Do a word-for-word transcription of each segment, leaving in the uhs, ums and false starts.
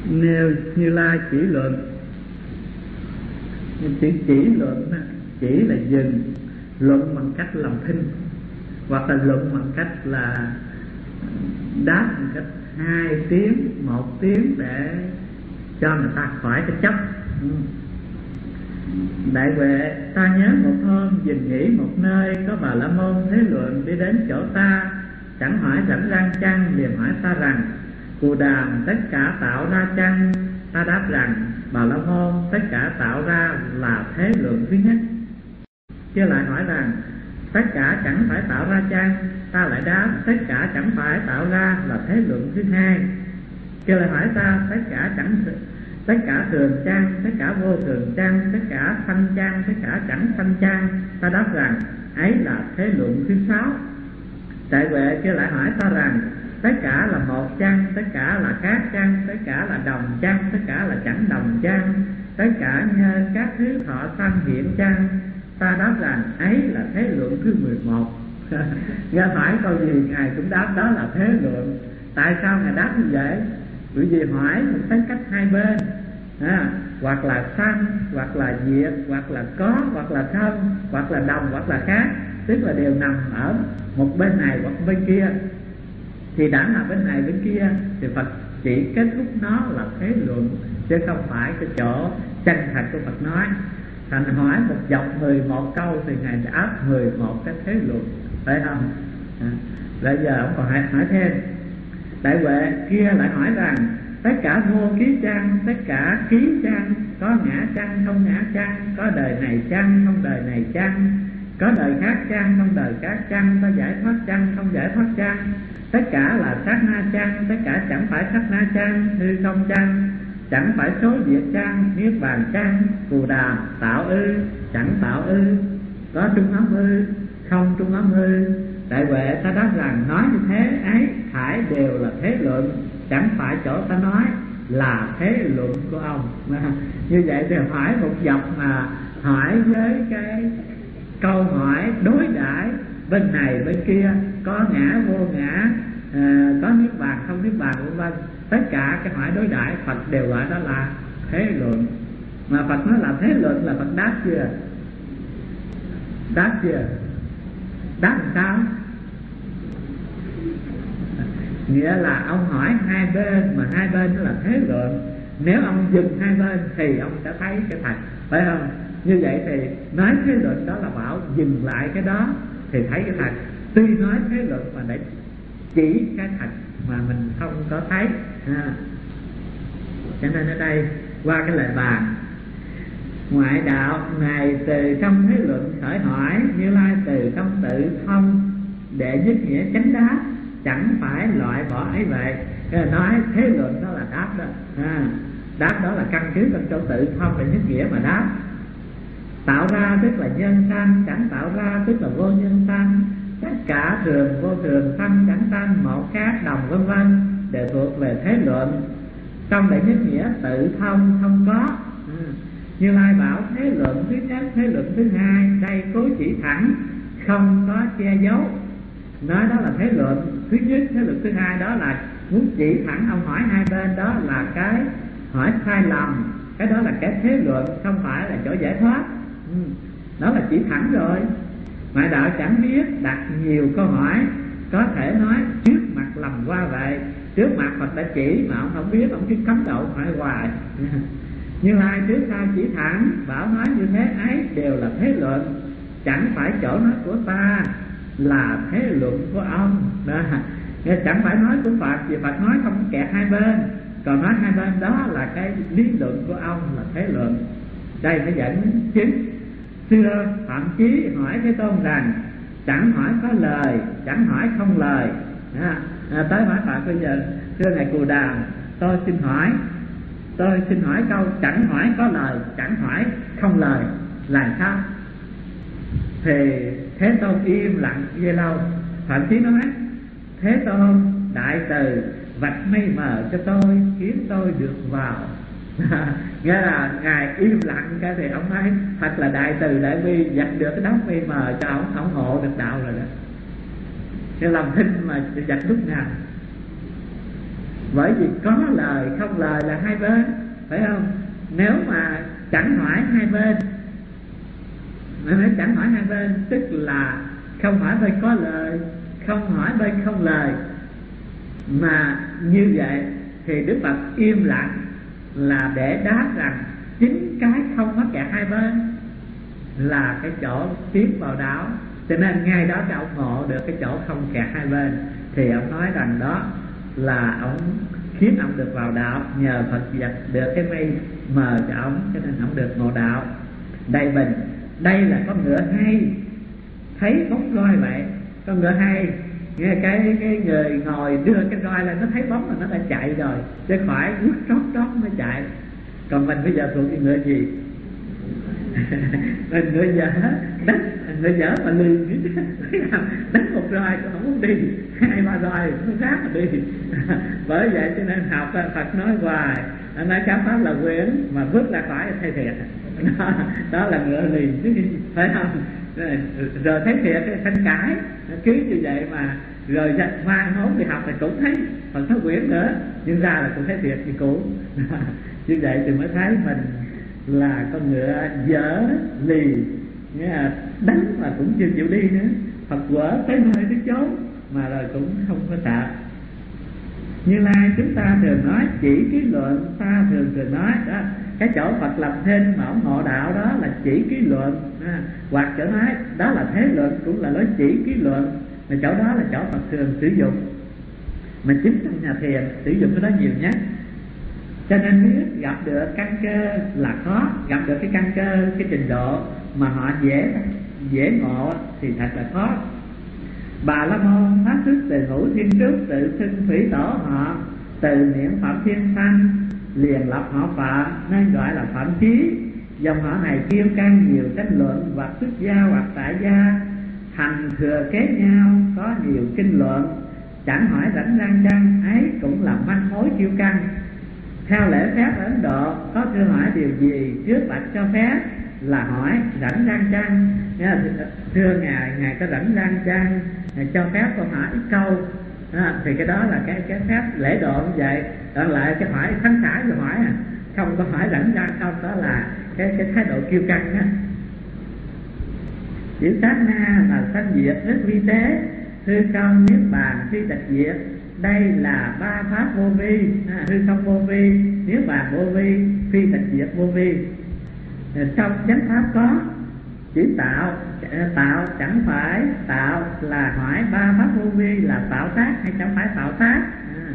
nêu Như Lai chỉ luận. Chữ chỉ luận, chỉ là dừng, luận bằng cách làm thinh, hoặc là luận bằng cách là đáp bằng cách hai tiếng, một tiếng để cho người ta khỏi cái chấp. Đại Huệ, ta nhớ một hôm dừng nghỉ một nơi, có Bà La Môn Thế Luận đi đến chỗ ta, chẳng hỏi rảnh rang chăng, liền hỏi ta rằng: Cù Đàm, tất cả tạo ra chăng? Ta đáp rằng: Bà La Môn, tất cả tạo ra là Thế Luận thứ nhất. Kia lại hỏi rằng: tất cả chẳng phải tạo ra chăng? Ta lại đáp: tất cả chẳng phải tạo ra là Thế Luận thứ hai. Kia lại hỏi ta: tất cả chẳng tất cả thường chăng? Tất cả vô thường chăng? Tất cả sanh chăng? Tất cả chẳng sanh chăng? Ta đáp rằng: ấy là Thế Luận thứ sáu. Đại Huệ kia lại hỏi ta rằng: tất cả là một chăng? Tất cả là khác chăng? Tất cả là đồng chăng? Tất cả là chẳng đồng chăng? Tất cả như các thứ thọ sanh hiện chăng? Ta đáp rằng: ấy là Thế Luận thứ mười một. Nghe hỏi câu gì Ngài cũng đáp đó là Thế Luận. Tại sao Ngài đáp như vậy? Bởi vì hỏi một tính cách hai bên, à, hoặc là sanh, hoặc là diệt, hoặc là có, hoặc là không, hoặc là đồng, hoặc là khác, tức là đều nằm ở một bên này hoặc bên kia. Thì đã là bên này bên kia thì Phật chỉ kết thúc nó là Thế Luận, chứ không phải cái chỗ chân thật của Phật nói. Thành hỏi một dọc mười một câu thì Ngài đã áp mười một cái Thế Luận, phải không? À, bây giờ ông còn hỏi, hỏi thêm. Đại Huệ kia lại hỏi rằng: tất cả vô ký chăng? Tất cả ký chăng? Có ngã chăng? Không ngã chăng? Có đời này chăng? Không đời này chăng? Có đời khác chăng? Không đời khác chăng? Có giải thoát chăng? Không giải thoát chăng? Tất cả là sát na chăng? Tất cả chẳng phải sát na chăng? Hư không chăng? Chẳng phải số diệt chăng? Niết bàn chăng? Cù Đàm, tạo ư? Chẳng tạo ư? Có trung ấm ư? Không trung ấm ư? Đại Huệ ta đáp rằng: nói như thế ấy thải đều là Thế Luận, chẳng phải chỗ ta nói là Thế Luận của ông. Như vậy thì hỏi một dọc mà hỏi với cái câu hỏi đối đãi bên này bên kia, có ngã vô ngã, à, có niết bàn không niết bàn vân vân, tất cả cái hỏi đối đãi Phật đều gọi đó là Thế Luận. Mà Phật nói là Thế Luận là Phật đáp chưa? Đáp chưa? Đáp làm sao? Nghĩa là ông hỏi hai bên, mà hai bên đó là Thế Luận. Nếu ông dừng hai bên thì ông sẽ thấy cái thật, phải không? Như vậy thì nói Thế Luận đó là bảo dừng lại cái đó thì thấy cái thật. Tuy nói Thế Luận mà để chỉ cái thật mà mình không có thấy, à. Cho nên ở đây qua cái lời bàn: ngoại đạo này từ trong Thế Luận khởi hỏi, Như Lai từ trong tự thông để nhất nghĩa chánh đáp, chẳng phải loại bỏ ấy vậy. Cái nói Thế Luận đó là đáp đó, à, đáp đó là căn cứ trong chỗ tự thông để nhất nghĩa mà đáp. Tạo ra tức là nhân sanh, chẳng tạo ra tức là vô nhân sanh, tất cả thường vô thường, sanh chẳng sanh, một khác đồng vân vân đều thuộc về Thế Luận. Trong đệ nhất nghĩa tự thông không có. ừ. Như Lai bảo Thế Luận thứ nhất, Thế Luận thứ hai, đây cố chỉ thẳng, không có che giấu. Nói đó là Thế Luận thứ nhất, Thế Luận thứ hai đó là muốn chỉ thẳng. Ông hỏi hai bên đó là cái hỏi sai lầm, cái đó là cái Thế Luận, không phải là chỗ giải thoát. ừ. Đó là chỉ thẳng rồi. Ngoại đạo chẳng biết đặt nhiều câu hỏi, có thể nói trước mặt lầm qua vậy. Trước mặt Phật đã chỉ mà ông không biết, ông cứ cấm đầu hỏi hoài. Như Lai trước sau chỉ thẳng, bảo nói như thế ấy đều là Thế Luận, chẳng phải chỗ nói của ta là Thế Luận của ông đó. Chẳng phải nói của Phật, vì Phật nói không kẹt hai bên, còn nói hai bên đó là cái lý luận của ông là Thế Luận. Đây mới dẫn chứng. Xưa Phạm Chí hỏi Thế Tôn rằng: chẳng hỏi có lời, chẳng hỏi không lời. à, à, Tới hỏi Phật bây giờ: thưa Ngài Cù Đàm, tôi xin hỏi Tôi xin hỏi câu chẳng hỏi có lời, chẳng hỏi không lời là sao? Thì Thế Tôn im lặng về lâu. Phạm Chí nói: Thế Tôn, đại từ vạch mây mờ cho tôi, khiến tôi được vào. Nghe là Ngài im lặng cái thì ông nói thật là đại từ đại bi, dạch được cái đám mây mờ cho ông, ông hộ được đạo rồi đó. Cái lòng thinh mà dạch lúc nào. Bởi vì có lời không lời là hai bên, phải không? Nếu mà chẳng hỏi hai bên, nếu chẳng hỏi hai bên tức là không hỏi bên có lời, không hỏi bên không lời. Mà như vậy thì Đức Phật im lặng là để đáp rằng chính cái không mắc kẹt hai bên là cái chỗ tiến vào đạo. Cho nên ngay đó cái ông ngộ được cái chỗ không kẹt hai bên, thì ông nói rằng đó là ông khiến ông được vào đạo, nhờ Phật vật được cái mây mờ cho ông, cho nên ông được ngộ đạo. Đây bình, đây là con ngựa hay, thấy bóng roi vậy, con ngựa hay, nghe cái cái người ngồi đưa cái roi lên, nó thấy bóng là nó đã chạy rồi, chứ khỏi rút rót rót mới chạy. Còn mình bây giờ thuộc cái ngựa gì? Mình ngựa dở, đánh ngựa dở mà lười, đánh một roi cũng không muốn đi, hai ba roi nó rác mà đi. Bởi vậy cho nên học Phật nói hoài, anh nói khám pháp là quyển mà bước ra khỏi thay thiệt. Đó, đó là ngựa lì chứ, phải không? Rồi thấy thiệt cái thanh cãi, cứ như vậy mà rồi mai mốt đi học thì cũng thấy Phật nói quyển nữa, nhưng ra là cũng thấy thiệt như cũ. Như vậy thì mới thấy mình là con ngựa dở lì, nghĩa là đánh mà cũng chưa chịu đi nữa. Phật quở tới nơi tới chốn mà rồi cũng không có sợ. Như Lai chúng ta thường nói chỉ ký luận, ta thường thường nói đó, cái chỗ Phật lập thêm mà ông ngộ đạo đó là chỉ ký luận, à, hoặc chỗ nói đó là thế luận, cũng là nói chỉ ký luận, mà chỗ đó là chỗ Phật thường sử dụng, mà chính trong nhà thiền sử dụng cái đó nhiều nhất. Cho nên nếu gặp được căn cơ là khó, gặp được cái căn cơ, cái trình độ mà họ dễ dễ ngộ thì thật là khó. Bà La Môn phát xuất từ ngũ thiên trúc, tự xưng thủy tổ họ, từ niệm Phạm Thiên Thanh liền lập họ Phạm, nên gọi là Phạm Chí. Dòng họ này kiêu căng nhiều tranh luận, hoặc xuất gia hoặc tại gia, thành thừa kế nhau, có nhiều kinh luận, chẳng hỏi rảnh rang chăng, ấy cũng là manh mối kiêu căng. Theo lễ phép ở Ấn Độ, có thưa hỏi điều gì trước bạch cho phép là hỏi rảnh rang chăng. Thưa ngài, ngài có rảnh rang chăng, ngài cho phép con hỏi ít câu. À, thì cái đó là cái cái phép lễ độ như vậy. Còn lại cái hỏi khánh khải rồi hỏi à, không có hỏi rảnh rang không, đó là cái cái thái độ kiêu căng á. Chữ sát na là sanh diệt rất vi tế, hư không niết bàn phi tịch diệt. Đây là ba pháp vô vi, à, hư không vô vi, niết bàn vô vi, phi tịch diệt vô vi. Trong chánh pháp có chữ tạo, tạo chẳng phải tạo là hỏi ba pháp vô vi là tạo tác hay chẳng phải tạo tác. À.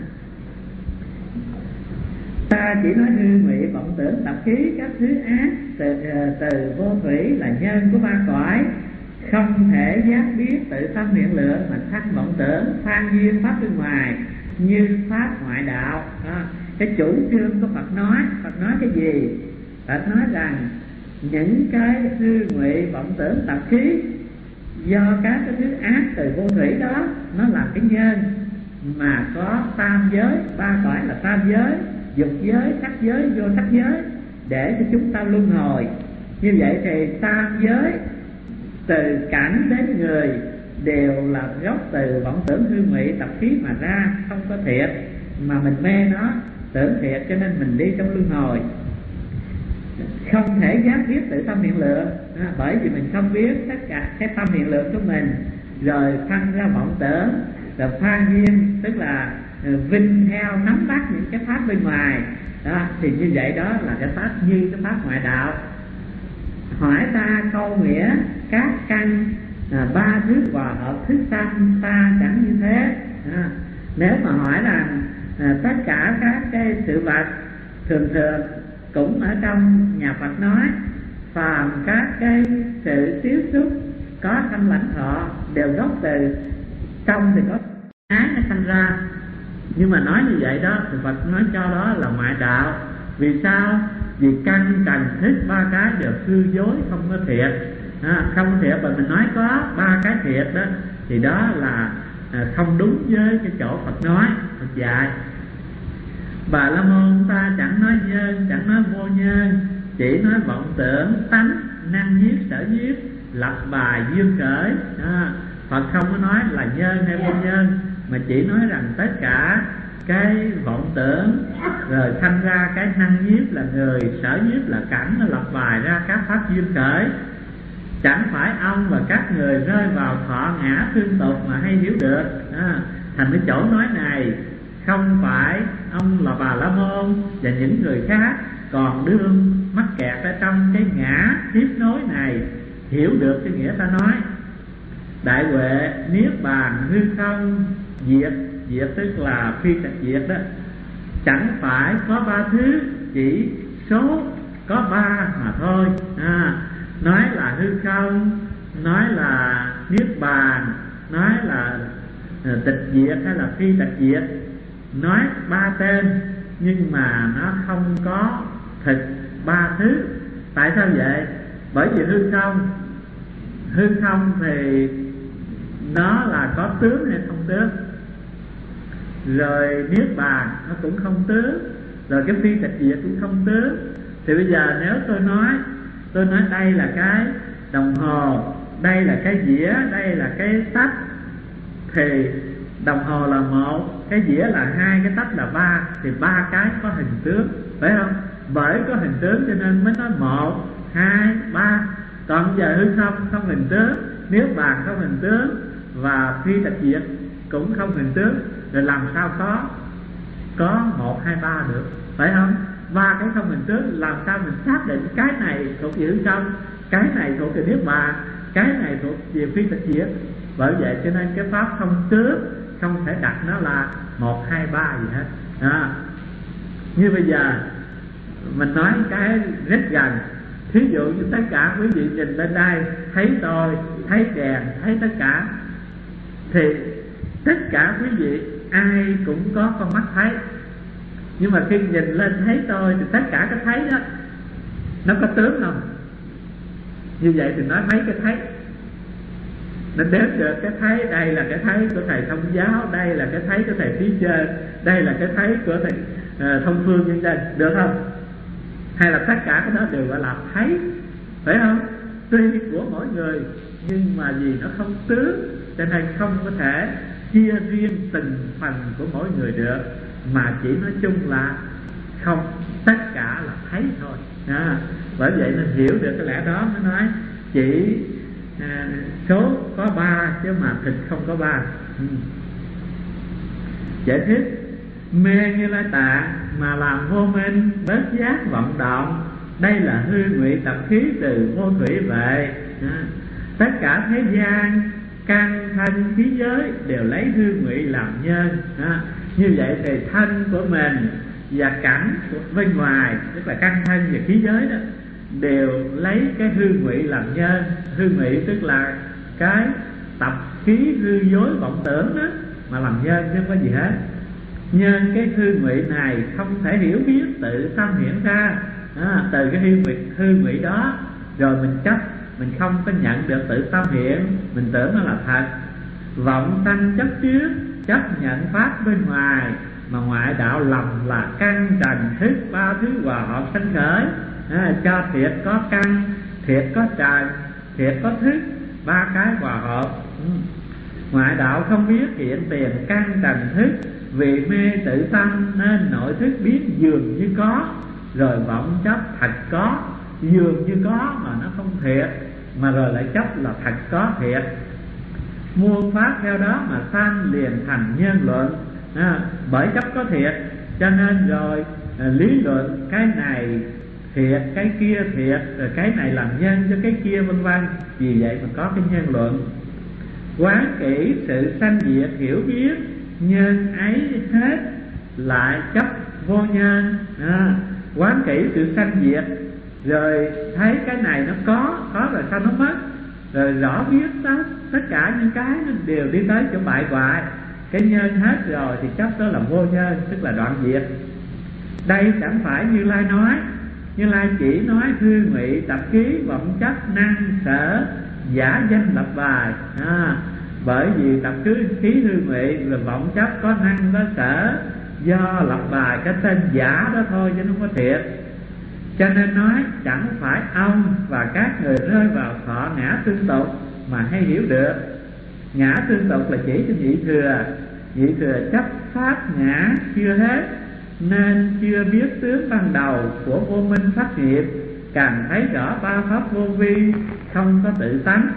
Ta chỉ nói hư ngụy vọng tưởng tập khí các thứ ác, từ, từ vô thủy là nhân của ba cõi, không thể giác biết tự tâm miệng lượng mà thắc vọng tưởng phan duyên pháp bên ngoài như pháp ngoại đạo. Đó. Cái chủ trương của Phật nói, Phật nói cái gì? Phật nói rằng những cái hư ngụy vọng tưởng tập khí do các cái thứ ác từ vô thủy đó, nó là cái nhân mà có tam giới, ba cõi là tam giới, dục giới, sắc giới, vô sắc giới, để cho chúng ta luân hồi. Như vậy thì tam giới từ cảnh đến người đều là gốc từ vọng tưởng hư ngụy tập khí mà ra, không có thiệt, mà mình mê nó tưởng thiệt, cho nên mình đi trong luân hồi. Không thể giác biết tự tâm hiện lượng, à, bởi vì mình không biết tất cả cái tâm hiện lượng của mình, rồi phân ra vọng tưởng, rồi pha duyên, tức là uh, vinh theo nắm bắt những cái pháp bên ngoài đó, thì như vậy đó là cái pháp như cái pháp ngoại đạo. Hỏi ta câu nghĩa các căn à, ba thứ hòa hợp thức tâm, ta chẳng như thế. À, nếu mà hỏi rằng à, tất cả các cái sự vật thường thường cũng ở trong nhà Phật nói, phàm các cái sự tiếp xúc có thanh lãnh thọ đều gốc từ trong thì có ái nó sanh ra. Nhưng mà nói như vậy đó thì Phật nói cho đó là ngoại đạo. Vì sao? Vì căn trần thức ba cái đều hư dối, không có thiệt. À, không thiệt mà mình nói có ba cái thiệt đó thì đó là à, không đúng với cái chỗ Phật nói, Phật dạy. Bà La Môn ta chẳng nói nhân, chẳng nói vô nhân, chỉ nói vọng tưởng, tánh, năng nhiếp, sở nhiếp, lập bài dương khởi. À, Phật không có nói là nhân hay vô nhân, mà chỉ nói rằng tất cả cái vọng tưởng, rồi sanh ra cái năng nhiếp là người, sở nhiếp là cảnh, nó lập bài ra các pháp duyên khởi. Chẳng phải ông và các người rơi vào thọ ngã tương tục mà hay hiểu được. À, thành cái chỗ nói này không phải ông là Bà La Môn và những người khác còn đương mắc kẹt ở trong cái ngã tiếp nối này hiểu được cái nghĩa ta nói. Đại huệ niết bàn hư không diệt, diệt tức là phi tịch diệt đó. Chẳng phải có ba thứ, chỉ số có ba mà thôi. À, nói là hư không, nói là niết bàn, nói là uh, tịch diệt hay là phi tịch diệt, nói ba tên nhưng mà nó không có thực ba thứ. Tại sao vậy? Bởi vì hư không, hư không thì nó là có tướng hay không tướng, rồi niết bàn nó cũng không tướng, rồi cái phi tịch diệt cũng không tướng. Thì bây giờ nếu tôi nói tôi nói đây là cái đồng hồ, đây là cái dĩa, đây là cái tách, thì đồng hồ là một, cái dĩa là hai, cái tách là ba, thì ba cái có hình tướng, phải không? Bởi có hình tướng cho nên mới nói một, hai, ba. Còn giờ hư không không hình tướng, nếu bàn không hình tướng và phi tịch diệt cũng không hình tướng, rồi làm sao có có một, hai, ba được, phải không? Ba cái không hình tướng làm sao mình xác định cái này thuộc về hư không, cái này thuộc về niết bàn, cái này thuộc về phi tịch diệt. Bởi vậy cho nên cái pháp không tướng không thể đặt nó là một, hai, ba gì hết. À, như bây giờ mình nói cái rất gần, thí dụ như tất cả quý vị nhìn lên đây thấy tôi, thấy đèn, thấy tất cả, thì tất cả quý vị ai cũng có con mắt thấy. Nhưng mà khi nhìn lên thấy tôi thì tất cả cái thấy đó nó có tướng không? Như vậy thì nói mấy cái thấy, nó đếm được cái thấy. Đây là cái thấy của thầy Thông Giáo, đây là cái thấy của thầy Trí Chơi, đây là cái thấy của thầy uh, Thông Phương nhân dân, được không? Hay là tất cả cái đó đều gọi là thấy, phải không? Tuy của mỗi người nhưng mà vì nó không tướng cho nên không có thể chia riêng từng phần của mỗi người được, mà chỉ nói chung là không, tất cả là thấy thôi. À, bởi vậy nên hiểu được cái lẽ đó mới nói chỉ à, số có ba chứ mà thực không có ba. Ừ. Giải thích: mê Như Lai Tạng mà làm vô minh, bớt giác vọng động, đây là hư ngụy tập khí từ vô thủy về. À, tất cả thế gian căn thân khí giới đều lấy hư ngụy làm nhân. À, như vậy thì thân của mình và cảnh của bên ngoài, tức là căn thân và khí giới đó, đều lấy cái hư ngụy làm nhân. Hư ngụy tức là cái tập khí hư dối vọng tưởng đó mà làm nhân, chứ không có gì hết. Nhân cái hư ngụy này không thể hiểu biết tự tâm hiện ra. À, từ cái hư ngụy, hư ngụy đó rồi mình chấp, mình không có nhận được tự tâm hiện, mình tưởng nó là thật. Vọng sanh chấp trước, chấp nhận pháp bên ngoài, mà ngoại đạo lầm là căn trần thức ba thứ hòa hợp sanh khởi. À, cho thiệt có căn, thiệt có trần, thiệt có thức, ba cái hòa hợp. Ừ. Ngoại đạo không biết hiện tiền căn trần thức, vì mê tự tâm nên nội thức biết dường như có, rồi vọng chấp thật có, dường như có mà nó không thiệt, mà rồi lại chấp là thật có thiệt. Muôn pháp theo đó mà sanh liền thành nhân luận. À, bởi chấp có thiệt cho nên rồi à, lý luận cái này thiệt, cái kia thiệt, rồi cái này làm nhân cho cái kia vân vân. Vì vậy mà có cái nhân luận. Quán kỹ sự sanh diệt hiểu biết, nhân ấy hết lại chấp vô nhân. À, quán kỹ sự sanh diệt, rồi thấy cái này nó có, có rồi sao nó mất, rồi rõ biết đó, tất cả những cái nó đều đi tới chỗ bại hoại. Cái nhân hết rồi thì chấp đó là vô nhân, tức là đoạn diệt. Đây chẳng phải Như Lai nói, Như Lai chỉ nói hư ngụy tập khí vọng chấp năng sở giả danh lập bài. À, bởi vì tập cứ khí hư ngụy rồi vọng chấp có năng có sở, do lập bài cái tên giả đó thôi chứ nó không có thiệt. Cho nên nói chẳng phải ông và các người rơi vào thọ ngã tương tục mà hay hiểu được. Ngã tương tục là chỉ cho nhị thừa, nhị thừa chấp pháp ngã chưa hết, nên chưa biết tướng ban đầu của vô minh pháp nghiệp, càng thấy rõ ba pháp vô vi không có tự tánh.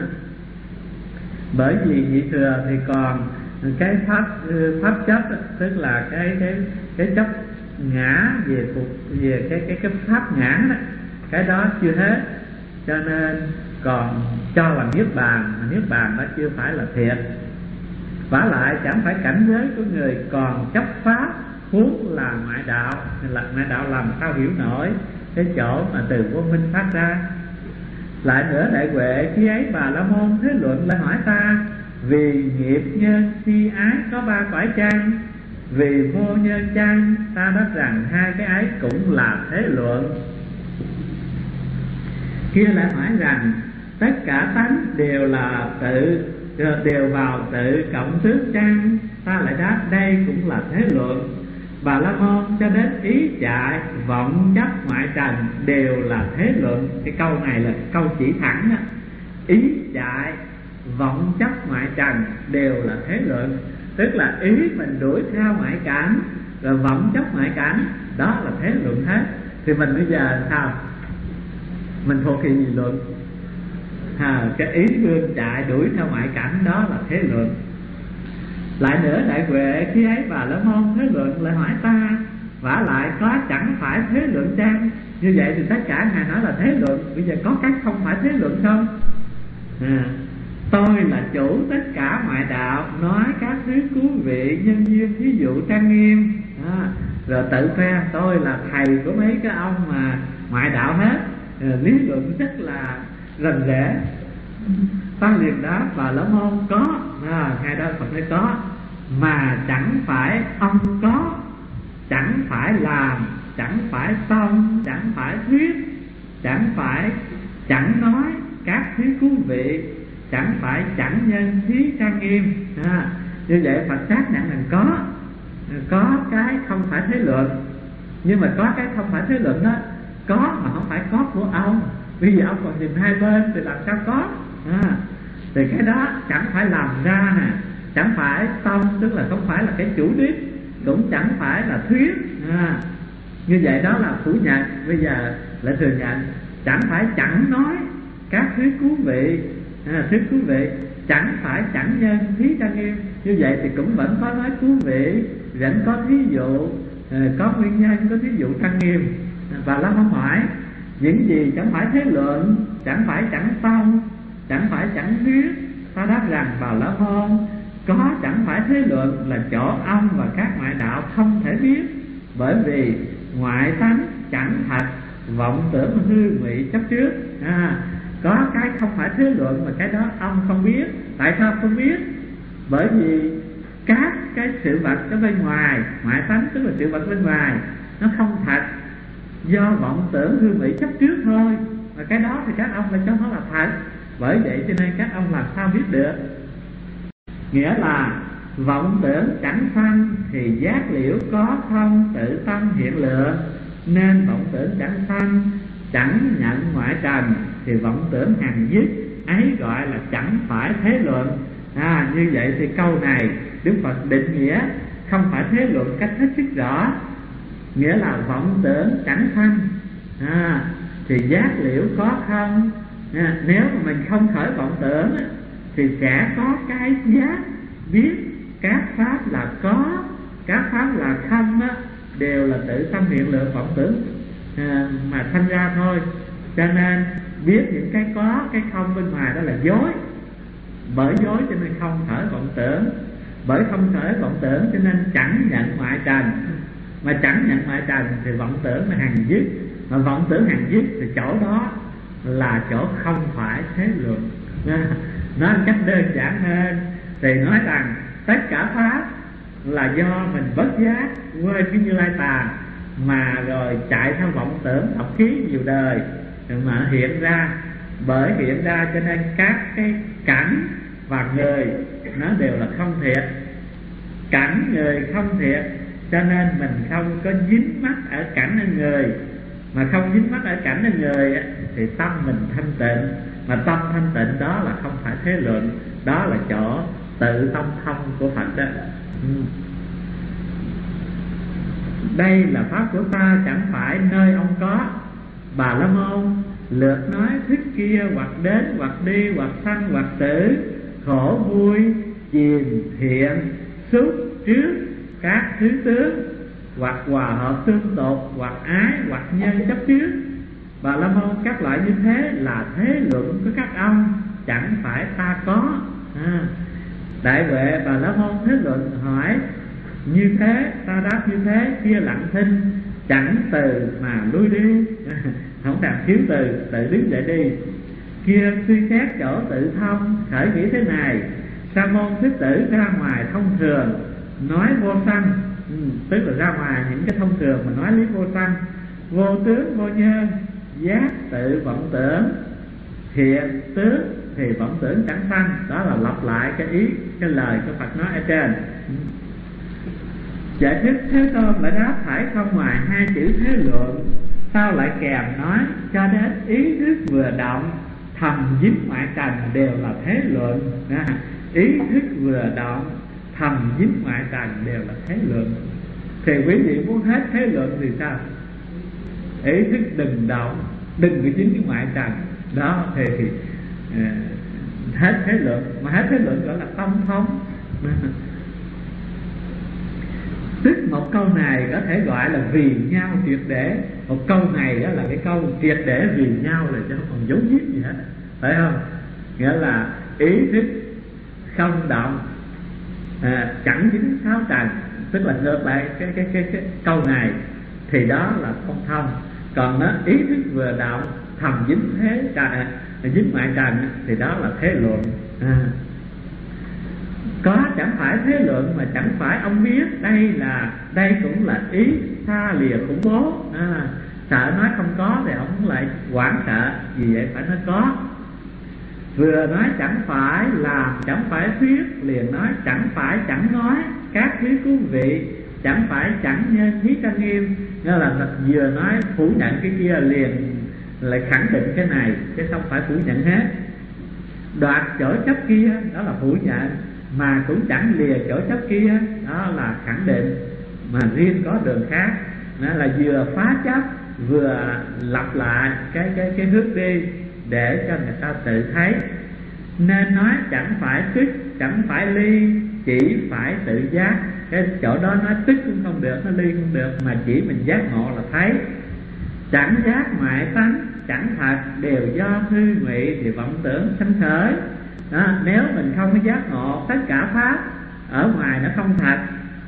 Bởi vì nhị thừa thì còn cái pháp pháp chấp, tức là cái cái cái chấp ngã về cuộc về cái cái cái pháp ngã đó, cái đó chưa hết, cho nên còn cho là niết bàn, mà niết bàn đó chưa phải là thiệt. Vả lại chẳng phải cảnh giới của người còn chấp pháp, huống là ngoại đạo. Là ngoại đạo làm sao hiểu nổi cái chỗ mà từ vô minh phát ra. Lại nữa đại huệ, khi ấy Bà La Môn thế luận lại hỏi ta: vì nghiệp nhân si ái có ba cõi chăng? Vì vô nhân chăng? Ta đáp rằng hai cái ấy cũng là thế luận. Kia lại hỏi rằng tất cả tánh đều là tự đều vào tự cộng tướng chăng? Ta lại đáp đây cũng là thế luận. Bà La Môn, cho đến ý chạy vọng chấp ngoại trần đều là thế luận. Cái câu này là câu chỉ thẳng đó. Ý chạy vọng chấp ngoại trần đều là thế luận, tức là ý mình đuổi theo ngoại cảnh rồi vọng chấp ngoại cảnh, đó là thế luận hết. Thì mình bây giờ sao? Mình thuộc kỳ gì luận? À, cái ý vươn chạy đuổi theo ngoại cảnh đó là thế luận. Lại nữa đại huệ, khi ấy Bà La Môn thế luận lại hỏi ta: vả lại có chẳng phải thế luận chăng? Như vậy thì tất cả ngài nói là thế luận. Bây giờ có cái không phải thế luận không? À, tôi là chủ tất cả ngoại đạo, nói các thứ cứu vị nhân duyên thí dụ trang nghiêm. À, rồi tự khoe tôi là thầy của mấy cái ông mà ngoại đạo hết. À, lý luận rất là rành rẽ. Ta liền đáp: Bà La Môn có. À, ngài đó Phật nói có, mà chẳng phải ông có, chẳng phải làm, chẳng phải xong, chẳng phải thuyết, chẳng phải chẳng nói các thứ thú vị, chẳng phải chẳng nhân thí trang nghiêm. À, như vậy Phật xác nhận rằng có có cái không phải thế luận. Nhưng mà có cái không phải thế luận đó, có mà không phải có của ông. Bây giờ ông còn nhìn hai bên thì làm sao có? À, thì cái đó chẳng phải làm ra nè, chẳng phải xong, tức là không phải là cái chủ đích, cũng chẳng phải là thuyết. À, như vậy đó là phủ nhận. Bây giờ lại thừa nhận chẳng phải chẳng nói các thuyết cứu vị. À, thuyết cứu vị chẳng phải chẳng nhân thí trang nghiêm. Như vậy thì cũng vẫn có nói cứu vị, vẫn có thí dụ, có nguyên nhân, có thí dụ trang nghiêm. Và Lâm không hỏi những gì chẳng phải thế luận, chẳng phải chẳng xong, chẳng phải chẳng thuyết. Ta đáp rằng Bà La Môn, có chẳng phải thế luận là chỗ ông và các ngoại đạo không thể biết. Bởi vì ngoại tánh chẳng thật, vọng tưởng hư ngụy chấp trước. À, có cái không phải thế luận mà cái đó ông không biết. Tại sao không biết? Bởi vì các cái sự vật ở bên ngoài, ngoại tánh tức là sự vật bên ngoài, nó không thật, do vọng tưởng hư ngụy chấp trước thôi. Và cái đó thì các ông lại cho nó là thật. Bởi vậy cho nên các ông làm sao biết được? Nghĩa là vọng tưởng chẳng sanh thì giác liễu có không tự tâm hiện lượng. Nên vọng tưởng chẳng sanh, chẳng nhận ngoại trần thì vọng tưởng hằng dứt, ấy gọi là chẳng phải thế luận. À, như vậy thì câu này Đức Phật định nghĩa không phải thế luận cách hết sức rõ. Nghĩa là vọng tưởng chẳng sanh, à, thì giác liễu có không. À, nếu mà mình không khởi vọng tưởng thì sẽ có cái giác biết các pháp là có, các pháp là không á, đều là tự tâm hiện lượng vọng tưởng à, mà sanh ra thôi. Cho nên biết những cái có, cái không bên ngoài đó là dối. Bởi dối cho nên không khởi vọng tưởng. Bởi không khởi vọng tưởng cho nên chẳng nhận ngoại trần. Mà chẳng nhận ngoại trần thì vọng tưởng là hằng dứt. Mà vọng tưởng hằng dứt thì chỗ đó là chỗ không phải thế luận. Nói một cách đơn giản hơn thì nói rằng tất cả pháp là do mình bất giác quên cái Như Lai Tàn, mà rồi chạy theo vọng tưởng học khí nhiều đời mà hiện ra. Bởi hiện ra cho nên các cái cảnh và người nó đều là không thiệt. Cảnh người không thiệt cho nên mình không có dính mắc ở cảnh ở người. Mà không dính mắc ở cảnh ở người thì tâm mình thanh tịnh. Mà tâm thanh tịnh đó là không phải thế luận, đó là chỗ tự tâm thông của Phật đó. Ừ. Đây là pháp của ta, chẳng phải nơi ông có. Bà La Môn lượt nói thích kia, hoặc đến hoặc đi, hoặc sanh hoặc tử, khổ vui chìm thiện xúc trước các thứ tướng, hoặc hòa hợp tương tục, hoặc ái hoặc nhân chấp trước. Bà La Môn, các loại như thế là thế luận của các ông, chẳng phải ta có. à. Đại Huệ Bà La Môn thế luận hỏi như thế, ta đáp như thế, kia lặng thinh, chẳng từ mà lui đi. Không đàm thiếu từ, tự đứng dậy đi. Kia suy xét chỗ tự thông, khởi nghĩ thế này: Sa môn thích tử ra ngoài thông thường, nói vô sanh. ừ, Tức là ra ngoài những cái thông thường mà nói lý vô sanh. Vô tướng vô nhân, giác tự vọng tưởng, thiện tướng thì vọng tưởng chẳng sanh. Đó là lặp lại cái ý, cái lời của Phật nói ở trên. Giải thích Thế Tôn lại đáp: phải không ngoài hai chữ thế lượng, sao lại kèm nói cho đến ý thức vừa động, thầm dính ngoại trần đều là thế luận. à, Ý thức vừa động, thầm dính ngoại trần đều là thế luận. Thì quý vị muốn hết thế luận thì sao? Ý thức đừng động, đừng có dính cái ngoại trần. Đó thì, thì à, hết thế luận. Mà hết thế luận gọi là tâm thông. Tức một câu này có thể gọi là vì nhau triệt để. Một câu này đó là cái câu triệt để vì nhau, là chứ không còn dấu viết gì hết, phải không? Nghĩa là ý thức không động, à, chẳng dính sáu trần. Tức là ngược lại cái, cái, cái, cái câu này thì đó là không thông. Còn nó ý thức vừa động, thầm dính thế trần, dính ngoại trần thì đó là thế luận. à. Có chẳng phải thế luận mà chẳng phải ông biết. Đây là đây cũng là ý xa lìa khủng bố. à, Sợ nói không có thì ông lại hoảng sợ, vì vậy phải nói có. Vừa nói chẳng phải, làm chẳng phải thuyết, liền nói chẳng phải chẳng nói các thứ thú vị, chẳng phải chẳng nhân thí trang nghiêm. Nghĩa là vừa nói phủ nhận cái kia liền lại khẳng định cái này, chứ không phải phủ nhận hết. Đoạt chỗ chấp kia đó là phủ nhận, mà cũng chẳng lìa chỗ chấp kia, đó là khẳng định. Mà riêng có đường khác, đó là vừa phá chấp vừa lặp lại cái cái cái hướng đi để cho người ta tự thấy. Nên nói chẳng phải tức, chẳng phải ly, chỉ phải tự giác. Cái chỗ đó nói tức cũng không được, nó ly không được, mà chỉ mình giác ngộ là thấy. Chẳng giác ngoại tánh, chẳng thật, đều do hư ngụy thì vọng tưởng sanh khởi. Đó, nếu mình không có giác ngộ tất cả pháp ở ngoài nó không thật,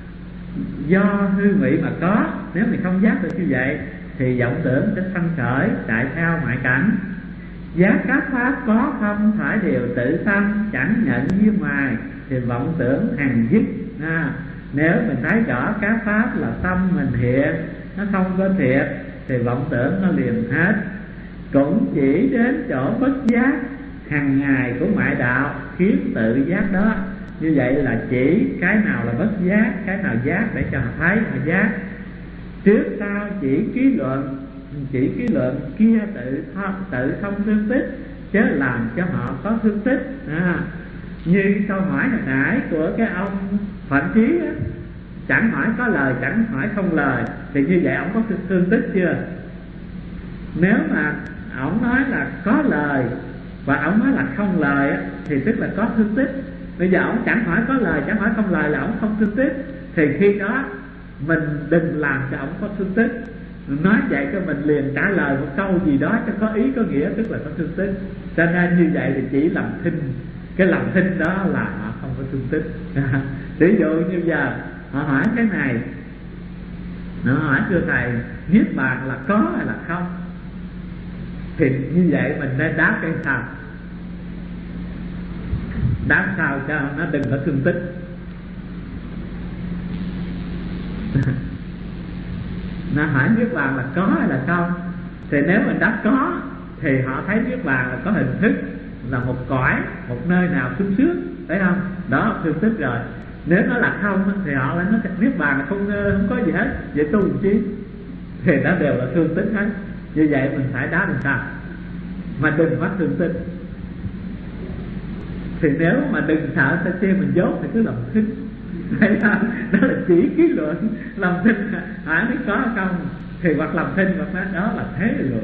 do hư ngụy mà có. Nếu mình không giác được như vậy thì vọng tưởng sẽ sanh khởi tại theo ngoại cảnh. Giác các pháp có không phải đều tự tâm, chẳng nhận như ngoài thì vọng tưởng hằng dứt. à, Nếu mình thấy rõ các pháp là tâm mình hiện, nó không có thiệt thì vọng tưởng nó liền hết. Cũng chỉ đến chỗ bất giác hàng ngày của ngoại đạo khiến tự giác đó. Như vậy là chỉ cái nào là bất giác, cái nào giác để cho họ thấy họ giác. Trước sau chỉ ký luận, chỉ ký luận kia tự thông, tự không thương tích, chứ làm cho họ có thương tích. à, Như câu hỏi hồi nãy của cái ông Phạm Chí á, chẳng hỏi có lời, chẳng hỏi không lời, thì như vậy ông có thương tích chưa? Nếu mà ông nói là có lời và ông nói là không lời á, thì tức là có thương tích. Bây giờ ông chẳng hỏi có lời, chẳng hỏi không lời là ông không thương tích, thì khi đó mình đừng làm cho ông có thương tích. Nói vậy cho mình liền trả lời một câu gì đó cho có ý có nghĩa, tức là có thương tích. Cho nên như vậy thì chỉ làm thinh. Cái làm thinh đó là họ không có thương tích. Ví dụ như giờ họ hỏi cái này, họ hỏi thưa thầy, niết bàn là có hay là không? Thì như vậy mình nên đáp cái sao? Đáp sao cho nó đừng có thương tích. Nó hỏi niết bàn là có hay là không, thì nếu mình đáp có thì họ thấy niết bàn là có hình thức, là một cõi, một nơi nào sung sướng, thấy không? Đó thương tích rồi. Nếu nó là không thì họ lại nói niết bàn là không, không có gì hết, vậy tu làm chi? Thì đó đều là thương tích hết. Như vậy mình phải đáp làm sao? Mà đừng mắc thương tích. Thì nếu mà đừng sợ ta chê mình dốt thì cứ làm thích. Vậy là đó là chỉ cái luận lòng tin hỏi nó có không, thì hoặc lòng tin hoặc nói đó là thế luận.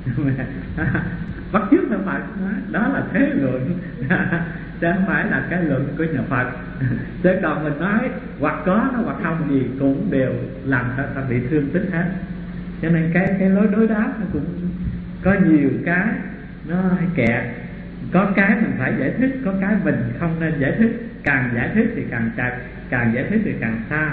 Bắt chước theo Phật nói đó là thế luận, chứ không phải là cái luận của nhà Phật. Chứ còn mình nói hoặc có nó hoặc không gì cũng đều làm ta, ta bị thương tích hết. Cho nên cái cái lối đối đáp nó cũng có nhiều cái nó kẹt. Có cái mình phải giải thích, có cái mình không nên giải thích. Càng giải thích thì càng chặt, càng giải thích thì càng xa.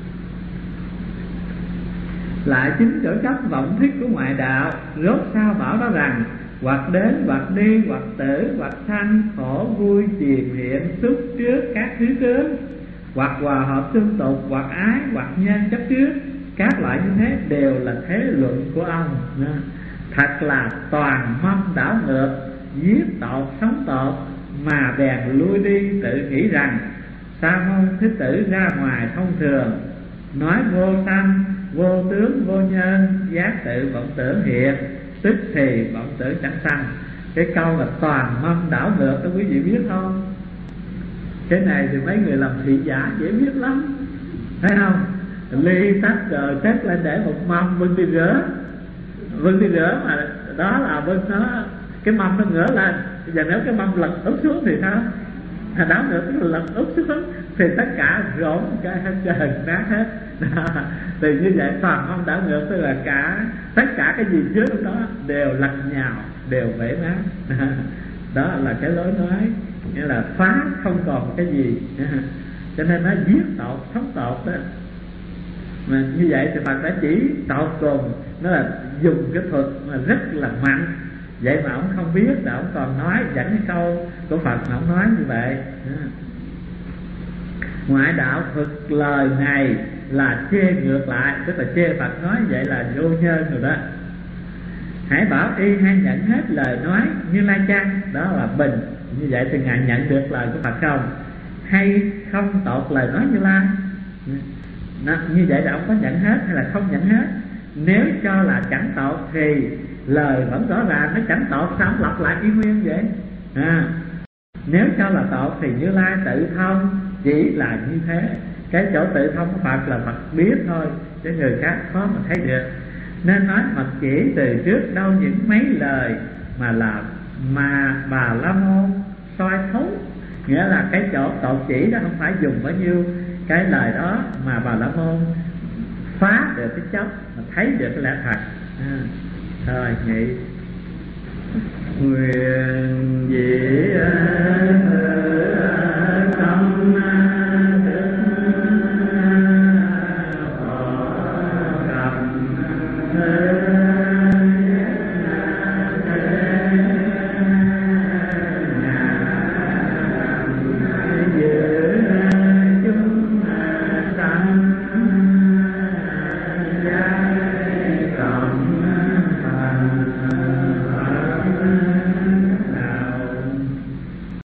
Lại chính chỗ chấp vọng thức của ngoại đạo, rốt sao bảo đó rằng hoặc đến hoặc đi hoặc tử hoặc sanh, khổ vui triền hiện xúc trước các thứ tướng, hoặc hòa hợp tương tục, hoặc ái hoặc nhân chấp trước. Các loại như thế đều là thế luận của ông. Thật là toàn mâm đảo ngược, giết tột sống tột, mà bèn lui đi tự nghĩ rằng sa môn thứ tử ra ngoài thông thường, nói vô sanh vô tướng vô nhân, giác tự vọng tưởng hiện, tức thì vọng tưởng chẳng sanh. Cái câu là toàn mâm đảo ngược đó quý vị biết không? Cái này thì mấy người làm thị giả dễ biết lắm, thấy không? Ly tách rồi tách lên để một mâm bưng đi rửa, bưng đi rửa mà đó là bên nó cái mâm nó ngửa lên. Bây giờ nếu cái mâm lật úp xuống thì sao? Đảo ngược cái lật úp xuống thì tất cả rỗn cái hết trơn nát hết. Thì như vậy toàn mâm đảo ngược, tức là cả tất cả cái gì trước lúc đó đều lật nhào, đều bể nát. Đó là cái lối nói, nghĩa là phá không còn cái gì. Cho nên nó giết tột sống tột đó. Mà như vậy thì Phật đã chỉ tột cùng, nó là dùng cái thuật mà rất là mạnh. Vậy mà ông không biết là ông còn nói dẫn cái câu của Phật mà ông nói như vậy. Ngoại đạo thực lời này là chê ngược lại, tức là chê Phật nói vậy là vô nhân rồi đó. Hãy bảo y hay nhận hết lời nói Như Lai chăng? Đó là bình. Như vậy thì Ngài nhận được lời của Phật không? Hay không tột lời nói Như Lai? Đó, như vậy là ông có nhận hết hay là không nhận hết? Nếu cho là chẳng tột thì lời vẫn rõ ràng, nó chẳng tột sao ông lặp lại y nguyên vậy? À, nếu cho là tột thì Như Lai tự thông chỉ là như thế. Cái chỗ tự thông của Phật là Phật biết thôi, chứ người khác khó mà thấy được. Nên nói Phật chỉ từ trước đâu những mấy lời mà là mà Bà La Môn soi thấu. Nghĩa là cái chỗ tột chỉ đó không phải dùng bao nhiêu cái lời đó mà Bà La Môn phá được cái chấp, mà thấy được cái lẽ thật. À, thôi nhị nguyện dĩ